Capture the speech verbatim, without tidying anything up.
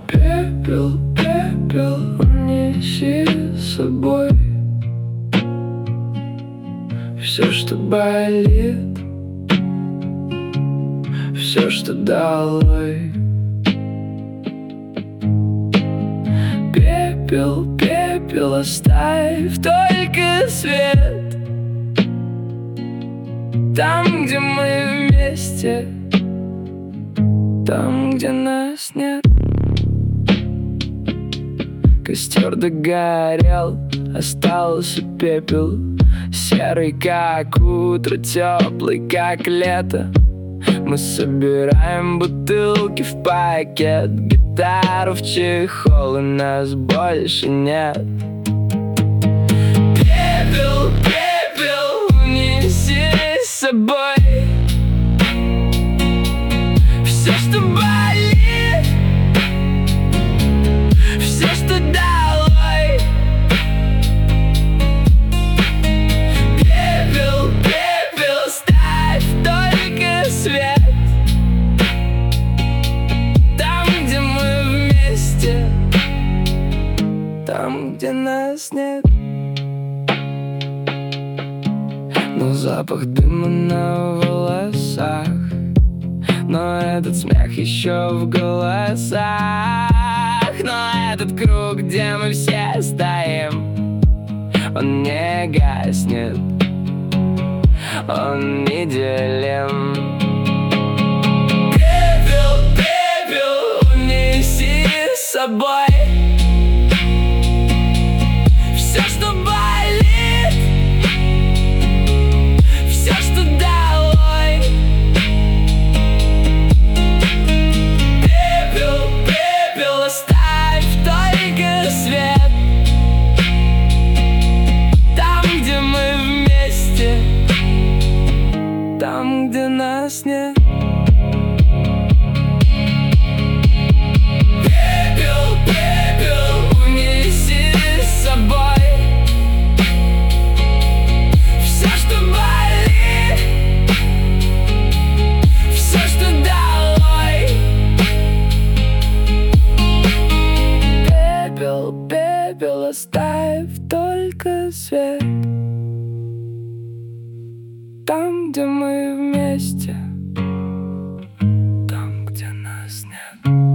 Пепел, пепел, унеси с собой все, что болит, все, что долой. Пепел, пепел, оставь только свет там, где мы вместе, там, где нас нет. Костер догорел, остался пепел, серый, как утро, теплый, как лето. Мы собираем бутылки в пакет, гитару в чехол, и нас больше нет. Пепел, пепел, унеси с собой все, что болит, все, что долой. Пепел, пепел, ставь только свет там, где мы вместе, там, где нас нет. Но запах дыма на волосах, но этот смех еще в голосах, но этот круг, где мы все стоим, он не гаснет, он неделим. Пепел, пепел, унеси с собой все, что болит, все, что долой. Пепел, пепел, оставь только свет там, где мы вместе, там, где нас нет. Пепел, пепел, унеси с собой все, что болит, все, что долой. Пепел, пепел, оставь только свет там, где мы вместе, там, где нас нет.